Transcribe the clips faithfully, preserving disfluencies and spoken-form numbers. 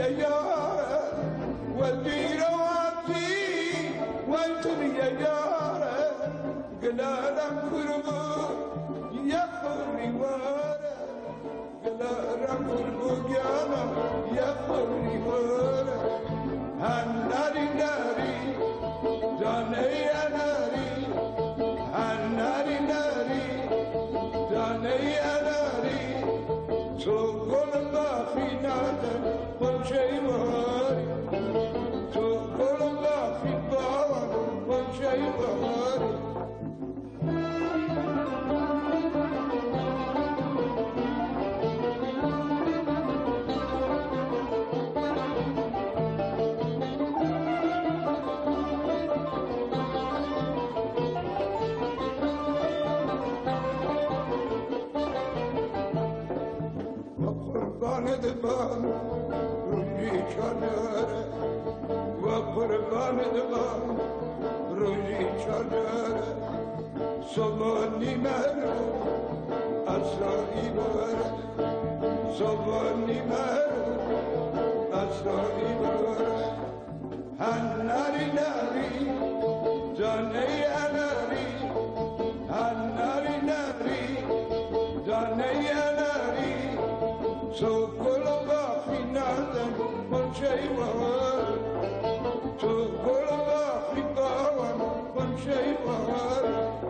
يا يارا والدير وعطي والتم يا يارا قلالا كربو يا خوري وارا قلالا كربو يانا يا خوري وارا هناري ناري جاني يا ناري هناري ناري جاني يا ناري شوقنا الله في نادر والشي بهاري شوقنا الله في الضوء والشي بهاري دبان روزی چادره و قربان دبان روزی چادره صبحانی مرو اسرائی بره صبحانی مرو اسرائی بره هناری ناری جانه ناری هناری ناری جانه ناری So full of love, we nothing but shay war. So full of love, we go on but shay war.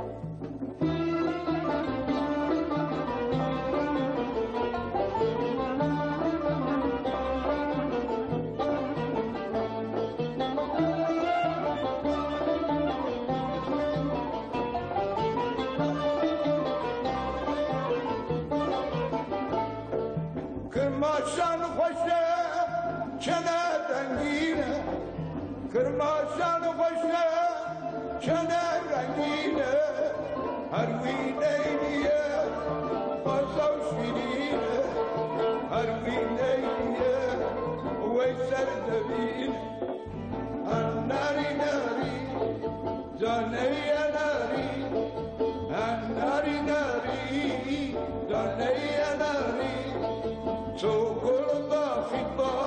کرماشان خوشه چنه رنگینه کرماشان خوشه چنه رنگینه هر وینه ایه بازا و شیرینه هر وینه ایه وی سر دبینه هر ناری ناری جانه یه ناری هر ناری ناری جانه یه ناری So good of the